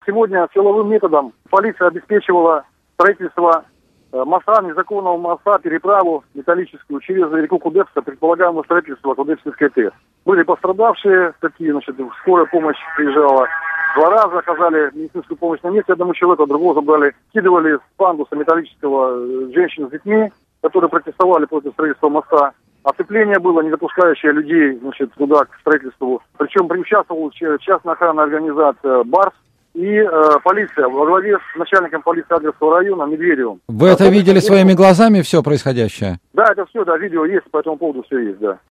Сегодня силовым методом полиция обеспечивала строительство моста, незаконного моста, переправу металлическую через реку Кудепса, предполагаемое строительство Кудепсинской ТЭС. Были пострадавшие, такие, скорая помощь приезжала. 2 раза оказали медицинскую помощь на месте одному человеку, другого забрали, кидывали с пандуса металлического женщин с детьми, которые протестовали против строительства моста. Оцепление было, не допускающее людей, туда, к строительству. Причем приучаствовала частная охранная организация «Барс» и полиция во главе с начальником полиции Адлерского района Медведевым. Вы это видели своими глазами, все происходящее? Да, это все, видео есть, по этому поводу все есть, да.